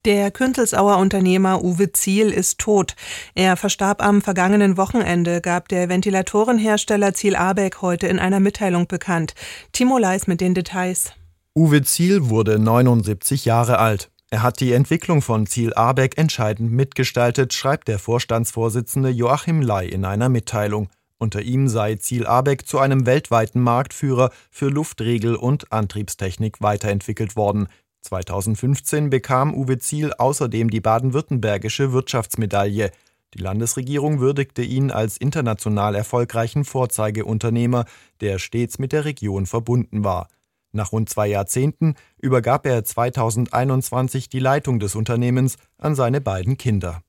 Der Künzelsauer Unternehmer Uwe Ziel ist tot. Er verstarb am vergangenen Wochenende, gab der Ventilatorenhersteller Ziel Abeck heute in einer Mitteilung bekannt. Timo Leis mit den Details. Uwe Ziel wurde 79 Jahre alt. Er hat die Entwicklung von Ziel Abeck entscheidend mitgestaltet, schreibt der Vorstandsvorsitzende Joachim Ley in einer Mitteilung. Unter ihm sei Ziel Abeck zu einem weltweiten Marktführer für Luftriegel und Antriebstechnik weiterentwickelt worden. 2015 bekam Uwe Ziel außerdem die baden-württembergische Wirtschaftsmedaille. Die Landesregierung würdigte ihn als international erfolgreichen Vorzeigeunternehmer, der stets mit der Region verbunden war. Nach rund 2 Jahrzehnten übergab er 2021 die Leitung des Unternehmens an seine beiden Kinder.